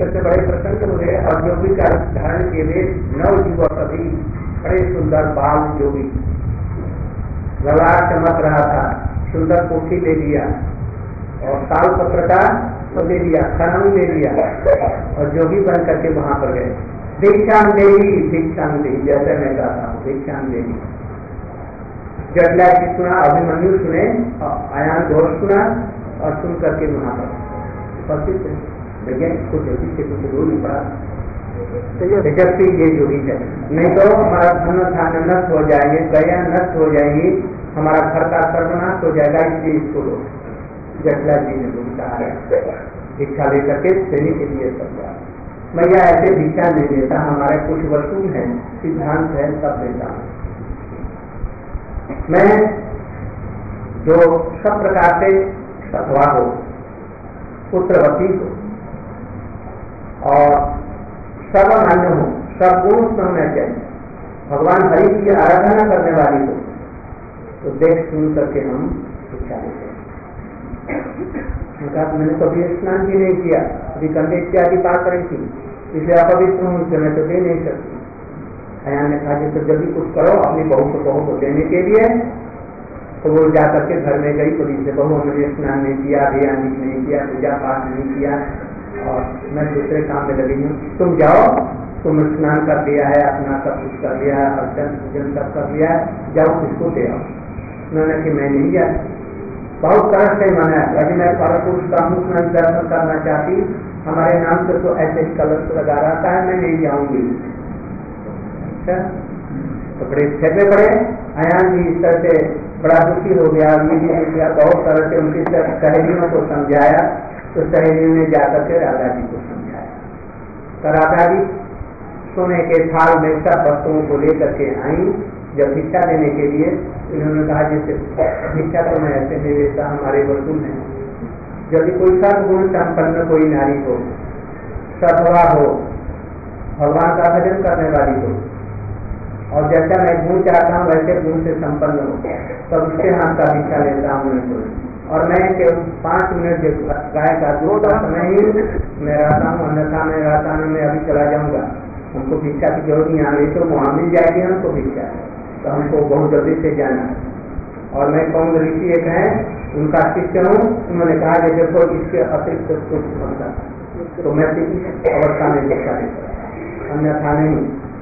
कृष्ण बड़े प्रसन्न हुए और जोगी का धारण किए हुए नव युवक अभी बड़े सुंदर बाल जोगी, गला चमक रहा था, सुंदर कोठी ले लिया और ताल पत्र का तो ले लिया, खनन ले लिया और जोगी बन करके वहां पर गए। दीक्षांग देवी, दीक्षांग देवी, जैसे मैं कहता हूँ दीक्षांग देवी। जटला जी सुना, अभिमन्यु सुने, आयान घोष सुना और सुन करके वहां पर उपस्थित वैज्ञानिक को जल्दी से कुछ दूर नहीं पड़ा, तेजस्वी ये जोगी है, नहीं तो हमारा धन धान्य नष्ट हो जाएंगे, गया नष्ट हो जाएंगी, हमारा घर का सर्वनाश हो जाएगा, इसलिए इसको लो। जटला जी ने कहा भिक्षा लेकर के देने के लिए सब गया। मैया ऐसे भिक्षा नहीं देता, हमारे कुछ वसूल है, सिद्धांत है, सब देता हूँ मैं। जो सब प्रकार से सत्वा हो, पुत्रवती हो और सर्वमान्य हो, सब गुण होना चाहिए, भगवान हरि की आराधना करने वाली हो, तो देख सुन करके हम शिक्षा लेते हैं। मैंने कभी स्नान भी नहीं किया, अभी कंधे इत्यादि पास रही थी, इसलिए अपवित्र हूँ, इसे मैं तो दे नहीं सकती। अयान ने कहा तो जल्दी कुछ करो अपनी बहू को, बहू को देने के लिए। तो वो जाकर के घर में गई, पुलिस से बहू मैंने स्नान नहीं किया, अभियान नहीं किया, पूजा पाठ नहीं किया और मैं दूसरे काम में लगी हूँ, तुम जाओ, तुम स्नान कर दिया है, अपना सब कुछ कर लिया है, अर्चन पूजन सब कर लिया है, जाओ किसको दे आओ। उन्होंने कि मैं नहीं जा, बहुत तरह से मना है, मैं पर पुरुष का मुख नहीं दर्शन करना चाहती, हमारे नाम से तो ऐसे ही कलश लगा रहता है, मैं नहीं जाऊंगी। अच्छा, तो बड़े छेपे पड़े। अयान जी इस तरह से बड़ा दुखी हो गया, बहुत तरह से उनकी सहेलियों को समझाया, तो सहेलियों ने जाकर के राधा जी को समझाया। तो राधा जी सोने के थाल में सब वस्तुओं को लेकर के आई। जब भिक्षा देने के लिए इन्होंने कहा जैसे भिक्षा तो मैं ऐसे नहीं देता, हमारे वसूल है। यदि कोई सद्गुण संपन्न कोई नारी हो, सत्वा हो, भगवान का भजन करने वाली हो और जैसा मैं गुण चाहता हूँ वैसे गुण से संपन्न हो, तब उसके हाथ का भिक्षा लेता हूँ मैं। और मैं केवल 5 मिनट गाय का दूध समय ही मैं रहता हूँ, अन्यथा मैं रहता हूँ, मैं अभी चला जाऊंगा, हमको भिक्षा की जरूरत नहीं आ रही, तो वहाँ मिल जाएगी हमको भिक्षा, तो हमको बहुत जल्दी से जाना है। और मैं कौन ऋषि एक है, उनका शिष्य हूँ, उन्होंने कहा कि देखो इसके अतिरिक्त कुछ बनता, तो मैं इस अवस्था में भिक्षा देता, अन्यथा नहीं।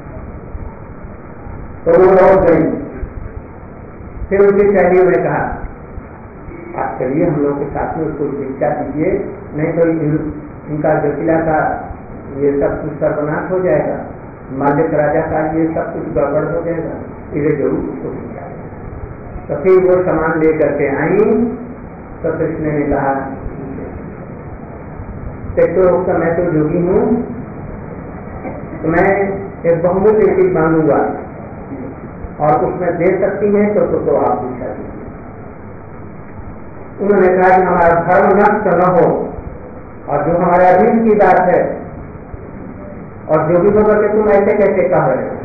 तो वो लौट गई। फिर उनकी सहेलियों ने कहा आप चलिए हम लोग के साथ में उसको भिक्षा दीजिए, नहीं तो इनका जटिला का ये सब कुछ सर्वनाश हो जाएगा, मालिक राजा का ये सब कुछ गड़बड़ हो जाएगा, इसे जरूर उसको भिक्षा। तो फिर वो सामान लेकर के आई। तो कृष्ण ने कहा तो मैं तो जोगी हूँ, तो मैं एक बहुमूल्य चीज मांगूंगा और उसमें दे सकती है तो आप भिक्षा दीजिए। उन्होंने कहा कि हमारा धर्म नष्ट न हो और जो हमारे अधीन की बात है, और जो भी होकर के तुम ऐसे कैसे कह रहे हो,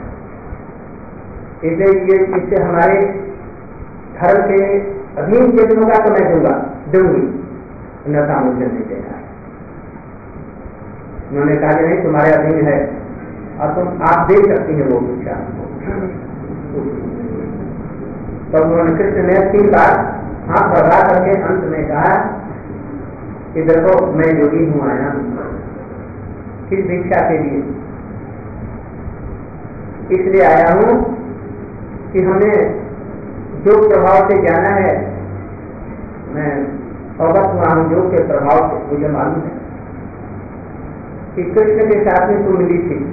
इससे हमारे धर्म के अधीन चेतन होगा तो मैं दूंगी, अन्यथा मुझे नहीं देना। उन्होंने कहा कि नहीं तुम्हारे अधीन है और आप दे सकती हैं वो भिक्षा। तो उन्होंने कृष्ण ने 3 बार हाथ बढ़ा करके अंत में कहा कि देखो मैं योगी हूँ, आया किस भिक्षा के लिए, इसलिए आया हूँ कि हमें योग प्रभाव से जाना है, मैं अवगत हुआ हूँ योग के प्रभाव से, मुझे मालूम है कि कृष्ण के साथ में तू मिली थी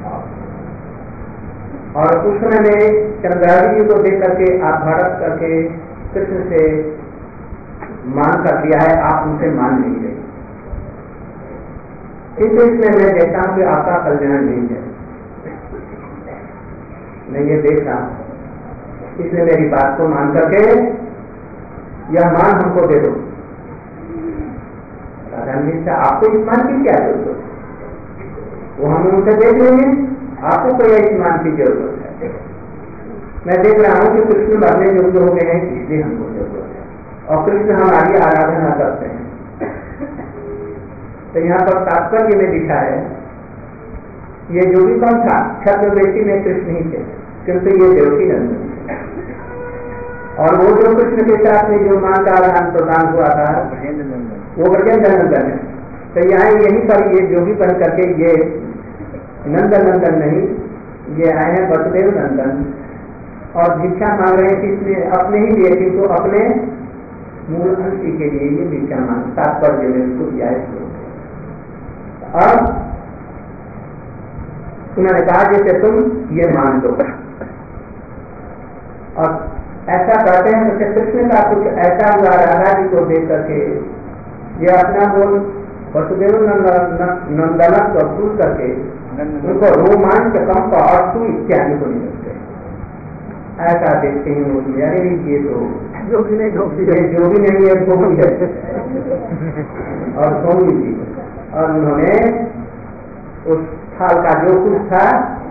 और उस समय में चंद्रावली जी को देख करके आप भारत करके कृष्ण से मान कर दिया है, आप उनसे मान नहीं गए, किंतु इसमें मैं देखता हूँ कि आपका कल्याण नहीं है, मैं ये देखता हूँ, इसलिए मेरी बात को मान करके यह मान हमको दे दो। राधारानी से आपको इस मान की क्या जरूरत है, वो हम उनसे देख लेंगे, आपको कोई इस मान की जरूरत है। मैं देख रहा हूँ कि कृष्ण बनने योग्य हो गए हैं, इसलिए हमको जरूरत है, और कृष्ण हमारी आराधना करते हैं। तो यहाँ पर तात्पर्य में लिखा है, ये जो भी कौन था, छद्मवेशी में कृष्ण ही थे, किंतु ये देवकी नंदन थे। और वो जो कृष्ण के साथ में जो मां का आदान प्रदान हुआ था वो ब्रजेंद्र नंदन है। तो यहाँ यहीं पर ये जोगी बन करके ये नंदन नंदन नहीं, ये आए हैं वसुदेव नंदन, और भिक्षा मांग रहे हैं किसने, अपने ही लिए, किंतु अपने मूल अंशी के लिए ये भिक्षा मांग, तात्पर्य में उसको दिया है। अब उन्होंने कहा जैसे तुम ये मान लो, और ऐसा करते हैं तो कृष्ण का कुछ ऐसा हुआ राधा जी को देख करके ये अपना बोल वसुदेव नंदन को सुन करके उनको रोमांच कंप और सु इत्यादि को नहीं लगते, ऐसा देखते हैं वो, अरे ये तो जो भी नहीं है भोगी है और भोगी थी। और उन्होंने उस थाल का जो कुछ था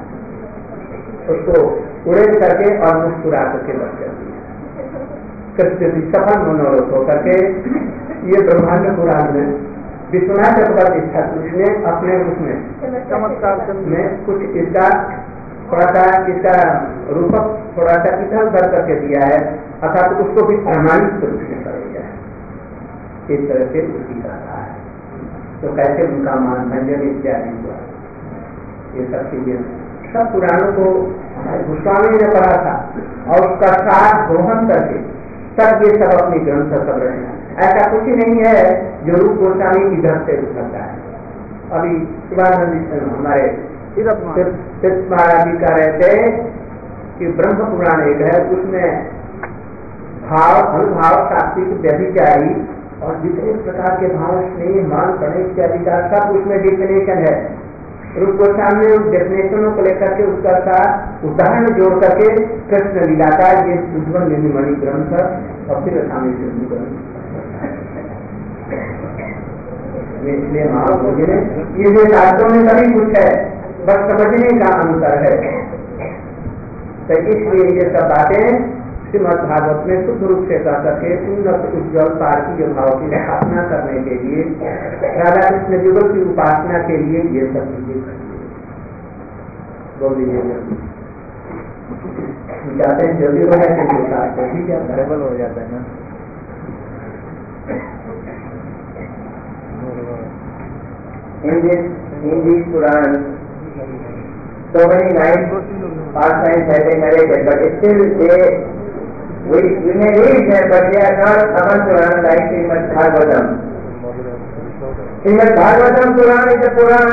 उसको उड़ेल करके और मुस्कुरा करके बच कर दिया। कृष्ण की सफल मनोरथ हो करके ये ब्रह्मांड पुराण में विश्वनाथ चक्रवर्ती ठाकुर ने अपने उसमें चमत्कार में कुछ इसका थोड़ा सा इसका रूपक थोड़ा सा इधर उधर करके दिया है, अर्थात तो उसको भी प्रमाणित रूप में कर दिया है। इस तरह से उसी का रहा है। तो कैसे उनका मान भंजन इत्यादि हुआ, ये सब चीजें सब पुराणों को गोस्वामी ने पढ़ा था और उसका साथ ग्रहण करके सब ये सब अपनी ग्रंथ सब रहे हैं। ऐसा कुछ ही नहीं है जो रूप गोस्वामी इधर से उठता है। अभी शिवानंद हमारे तीर्थ महाराज जी कह रहे थे कि ब्रह्म पुराण एक है, उसमें भाव अनुभाव सात्विक व्यभिचारी और जितने प्रकार के भाव स्नेह मान प्रणय इत्यादि का सब उसमें डेफिनेशन है। रूप गोस्वामी ने उस डेफिनेशनों को लेकर के उसका साथ उदाहरण जोड़ करके कृष्ण लीला का ये उज्ज्वल निर्मणि ग्रंथ और फिर स्वामी ग्रंथ इसलिए ये जो शास्त्रों में सभी कुछ है, बस समझने का अंतर है। तो इसलिए ये सब बातें श्रीमद् भागवत में शुद्ध रूप से कर करके उन्नत उज्ज्वल तार्किक भाव की स्थापना करने के लिए, राधा कृष्ण युगल की उपासना के लिए ये सब चीजें बोलिए जाते हैं जल्दी हो जाते हैं, ठीक है, गड़बड़ हो जाता है ना। In these Purans, so many nice pastimes have been narrated, but still we may read them, but they are not Aman Puran like Srimad Bhagavatam. Srimad Bhagavatam Puran is a Puran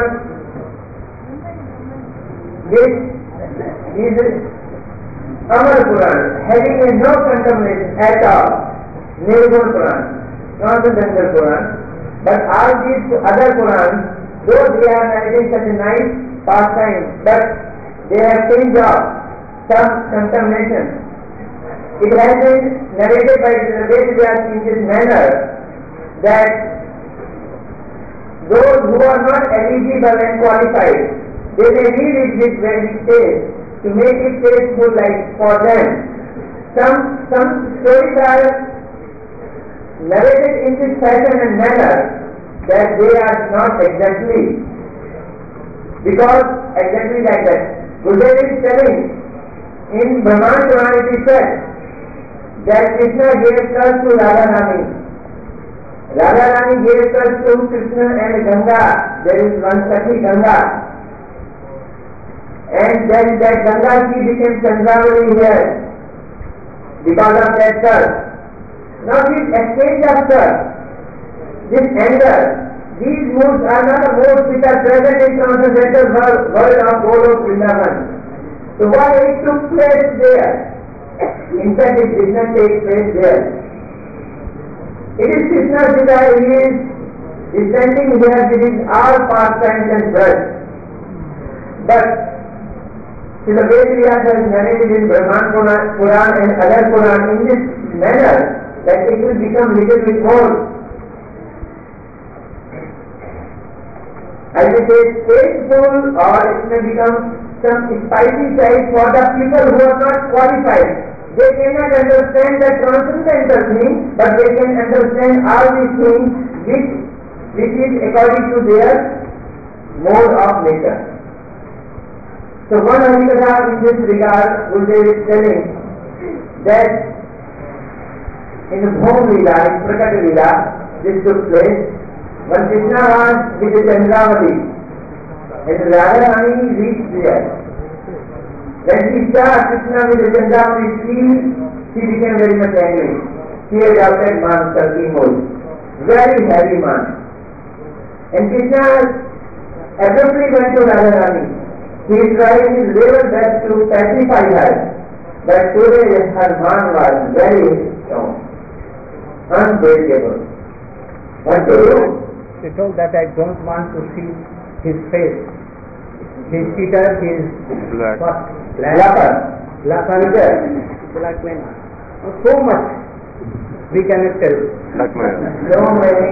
which is Amar Puran, having no condemnation at all. Nirgun Puran, not the Transcendental Puran, but all these other Purans, though they are narrating such a nice pastime, but they have changed off some contamination. It has been narrated by Vedas in this manner that those who are not eligible and qualified, they may read it with very taste to make it tasteful like for them. Some stories are narrated in this fashion and manner that they are not exactly like that. Gurudev is telling in Brahman Purana it is said that Krishna gave birth to Radharani. Radharani gave birth to Krishna and Ganga. There is one Sakhi Ganga. And then that Ganga she became Chandravali here because of that birth. Now this exchange of birth, this anger, these moods are not the moods which are present in transcendental world of Golok Vrindavan. So what it took place there? In fact, it did not take place there. It is Krishna's desire, he is descending here within all pastimes and birth. But Srila Vedas has narrated in Brahman Puran and other Puran in this manner that it will become little bit more, I will say, tasteful, or it may become some spicy side for the people who are not qualified. They cannot understand the transcendental thing, but they can understand all these things which which is according to their mode of nature. So one Harikatha in this regard, Gurudev is telling that in the Bhom Leela, in Prakata Leela, this took place when Krishna was with the Chandravati and Radharani reached there. When she saw Krishna with the Chandravati, she became very much angry. She had outed man, Kalki Modi, very heavy man. And Krishna abruptly went to Radharani. He is trying his level best to pacify her, but today her man was very strong, unbreakable. What to do? She told that I don't want to see his face. His features, his black man. So much we cannot tell. Black man. So many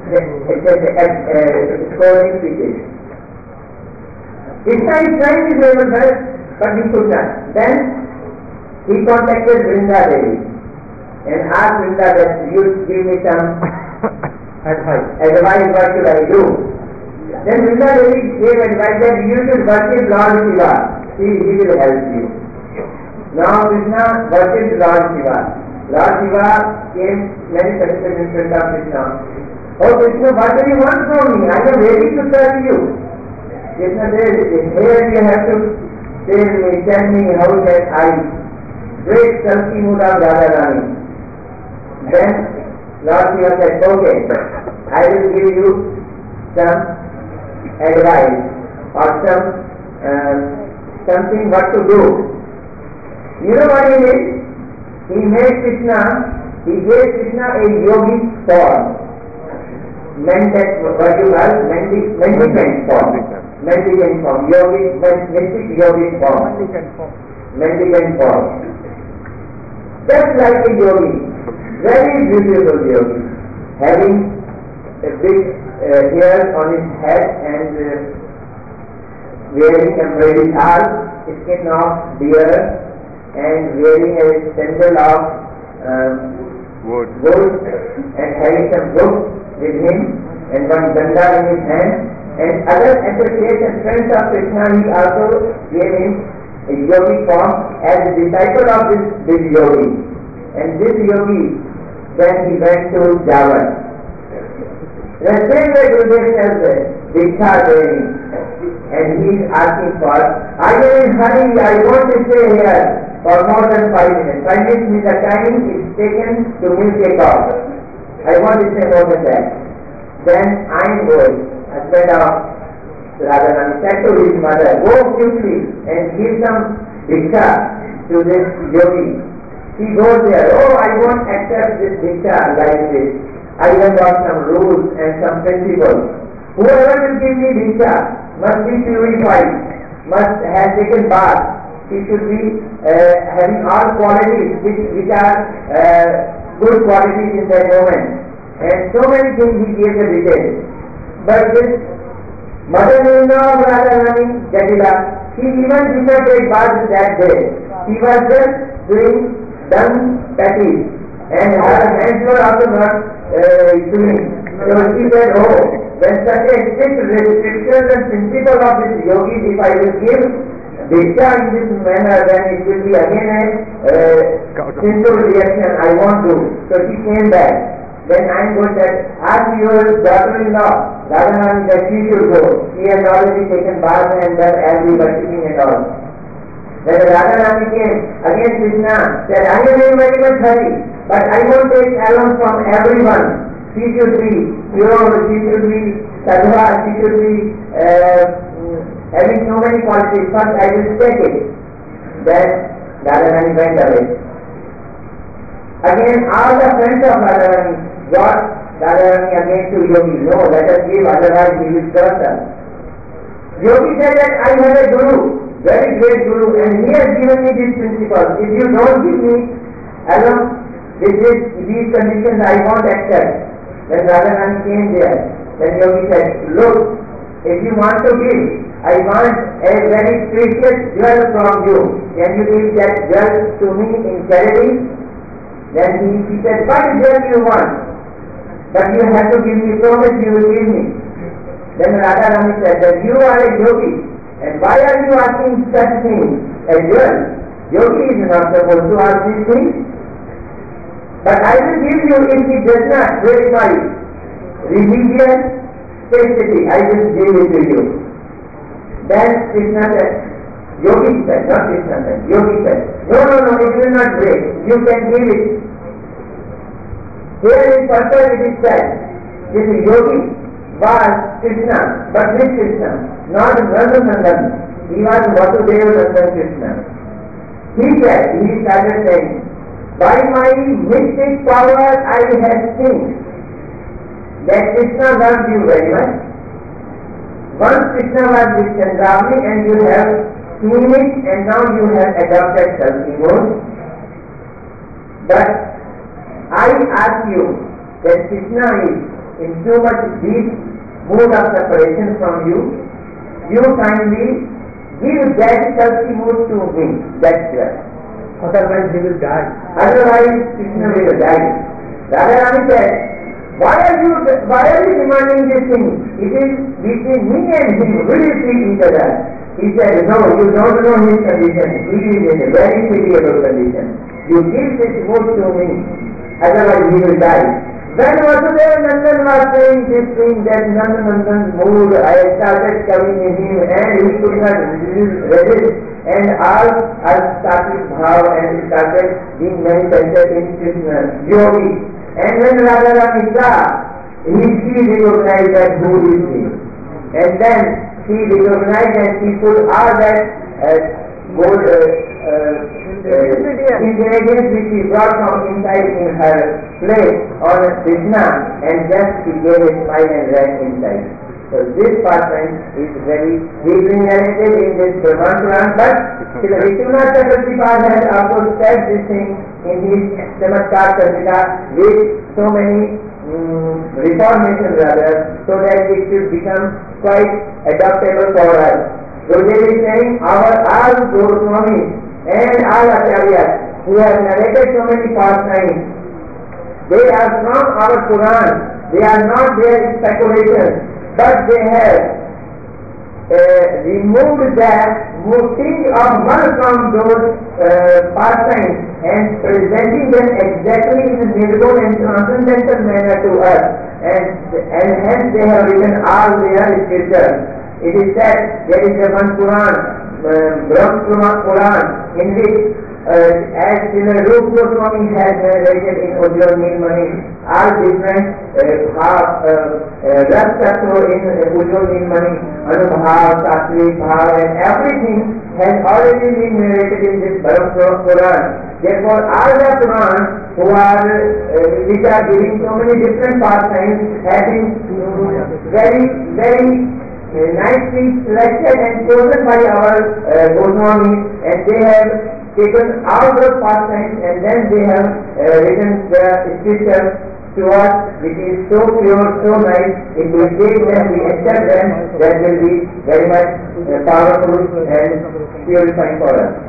scoring features. Krishna is trying his level best, but he could not. Then he contacted Vrinda Devi and asked Vrinda that you give me some advice, what should I do? Then Vrinda Devi gave advice that you should worship Lord Shiva. He will help you. Now Krishna worshipped Lord Shiva. Lord Shiva came very satisfied in front of Krishna. Oh Krishna, what do you want from me? I am ready to serve you. Krishna said, here you have to tell me how that I break Kalki mood of Radharani. Then Lord Shiva said, okay, I will give you some advice or something what to do. You know what he did? He gave Krishna a yogic form. Mendicant form. Mystic yogic form. Mendicant form. Just like a yogi. Very beautiful yogi. Having a big hair on his head and wearing a very sharp skin of deer and wearing a sandal of wood and having some books with him and one danda in his hand and other associates and friends of Krishna. He also gave him a yogi form as a disciple of this yogi. And this yogi, then he went to Javan. The same way Gurudev tells us, Diksha Devi, and he is asking for, I am in hurry, I want to stay here for more than 5 minutes. 5 minutes means the time is taken to milk a cow. I want to stay more than that. Then I am going, husband of Radharani said to his mother, go quickly and give some Diksha to this yogi. He goes there, oh I won't accept this Diksha like this. I have got some rules and some principles. Whoever will give me Diksha must be purified, must have taken bath. He should be having all qualities which are good qualities in that moment. And so many things he gave the details. But this mother-in-law of Radharani, Jatila, she even did not take bath that day. She was just doing dung patties and her hands were also not doing. So she said, oh, when such a strict restrictions and principle of this yogis, if I will give Diksha in this manner, then it will be again a sinful reaction. I won't do. So she came back. Then I am going to ask your daughter-in-law, Radharani, that she should go. She has already taken bath and done as we worshipping and all. When Radharani came, again Krishna said, I am in very much hurry, but I won't take along from everyone. She should be pure, she should be sadhva, she should be having so many qualities. First I will take it. Then Radharani went away. Again all the friends of Radharani got Radharani again to Yogi. No, let us give, otherwise he will curse us. Yogi said that I have a guru, very great guru, and he has given me these principles. If you don't give me along with these conditions, I won't accept. When Radharani came there, then Yogi said, look, if you want to give, I want a very precious jewel from you. Can you give that jewel to me in charity? Then he said, what jewel do you want? but you have to give me promise you will give me. Then Radharani said that you are a yogi, and why are you asking such things? A girl, yogi is not supposed to ask these things. But I will give you if he does not break my religious sanctity, I will give it to you. Then Krishna said, Yogi said, not Krishna said, Yogi said, no, it will not break, you can give it. Here in purport it is said, this yogi was Krishna, but this Krishna, not Ranganandan, he was Vasudeva Nandan Krishna. He started saying, by my mystic power I have seen that Krishna loves you very much. Once Krishna was with Chandravani and you have seen it and now you have adopted self-image. But I ask you that Krishna is in too much deep mood of separation from you. You kindly give that self-image to me. That's right. Otherwise he will die. Otherwise Krishna will die. Radharani said, why are you demanding this thing? It is between me and him. Will you see each other? He said, no, you don't know his condition. He is in a very pitiable condition. You give this mood to me. Otherwise he will die. When Vasudeva Nandan was saying this thing, that Nandanandan's mood, I started coming in him and he could not resist. And all started bhav and started being manifested in Krishna, yogi. And when Radharani saw, she recognized that who is he. And then she recognized and she put all that good ingredients which she brought from inside in her plate on Krishna, and just she gave a smile and ran inside. So this pastime is very deeply narrated in this Brahman Puran, but Vishwanath Chakravarti has also said this thing in his Chamatkar Chandrika with so many reformations rather, so that it should become quite adaptable for us. Gurudev is saying, all Goswamis and all Acharyas who have narrated so many pastimes, they are from our Puran, they are not their speculations, but they have removed that thing of one from those pastimes and presenting them exactly in a nirguna and transcendental manner to us, and hence they have written all their scriptures. It is said there is a one Puran, Brahma Puran, in which as Srila Rupa Goswami has narrated in Ujjwal Nilmani, all different Ras Tattva in Ujjwal Nilmani, Anubhav, Sattvik Bhav, and everything has already been narrated in this Brahma Puran. Therefore, all the Puran which are giving so many different pastimes have been very nicely selected and chosen by our Goswamis, and they have taken all those pastimes and then they have written the scriptures to us, which is so pure, so nice. If we take them, we accept them, that will be very much powerful and purifying for us.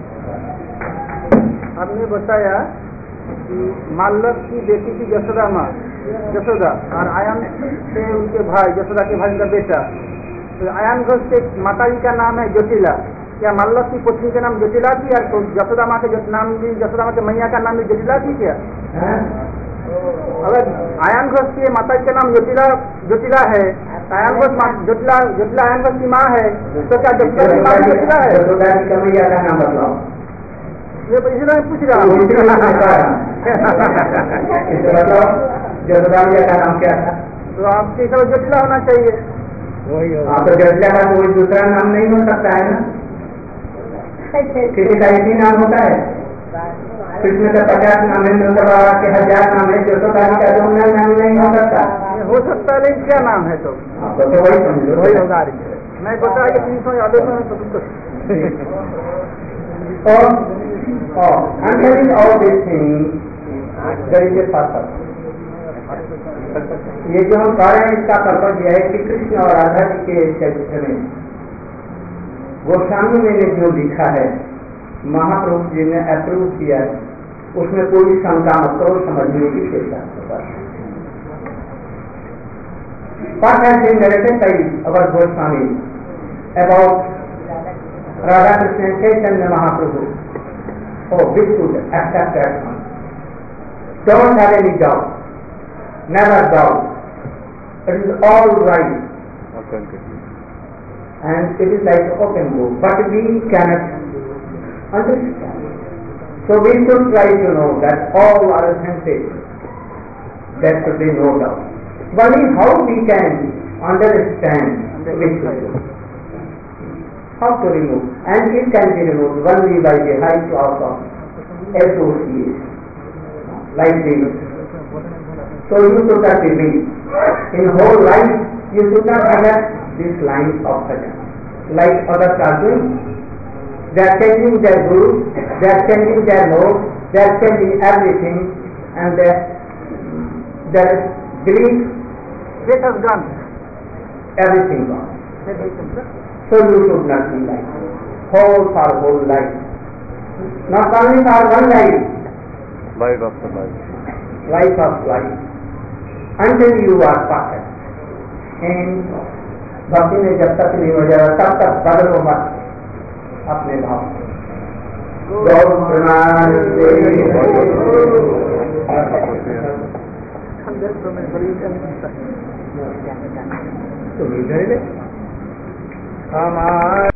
आपने बताया कि माल्लव की बेटी की यशोदा माँ, यशोदा, और ion से उनके भाई, यशोदा के भाई का बेटा, तो आयन घोष के माता जी का नाम है ज्योतिला। क्या माल्लव की पुत्री का नाम ज्योतिला थी, या तो यशोदा माँ के नाम भी, यशोदा माँ के मैया का नाम भी ज्योतिला थी क्या? अगर आयन घोष की माता जी का नाम ज्योतिला है, आयन घोष ज्योतिला आयन घोष की माँ है, तो क्या ज्योतिला की माँ ज्योतिला है? ये इसलिए पूछ रहा हूँ। का नाम क्या था? तो आपके हिसाब ज्योतिला होना चाहिए। तो ज्योतिला का कोई दूसरा नाम नहीं हो सकता है ना? किसी का एक ही नाम होता है? कृष्ण का 50 नाम है, नंद बाबा के 1000 नाम है, यशोदा का 2 नाम नहीं हो सकता। हो सकता है, लेकिन क्या नाम है? तो वही समझो, वही होगा। मैं बताया कि 300 यादों में I'm telling all these things, there is a purpose. ये जो हम कह रहे हैं इसका पर्पज यह है कि कृष्ण और राधा जी के चरित्र में गोस्वामी ने जो लिखा है, महाप्रभु जी ने अप्रूव किया है, उसमें कोई शंका मत करो, समझने की चेष्टा होता है। What has been narrated by our Goswami about Radha Krishna Chaitanya Mahaprabhu? Oh, we should accept that one. Don't have any doubt. Never doubt. It is all right. And it is like open book. But we cannot understand. So we should try to know that all are authentic. There should be no doubt. Only how we can understand which is how to remove. And it can be removed only by the high class of association. Like this. So you should not be weak. In whole life you should not forget this line of bhajan. Like others are doing. They are changing their guru, they are changing their notes, they are changing everything, and their belief, It has gone. everything gone. So you should not be like this. Whole life. Not only for one life. Life after life. Life of life. Until you are perfect. And भक्ति में जब तक नहीं हो जाएगा तब तक बदलो मत अपने भाव हमारे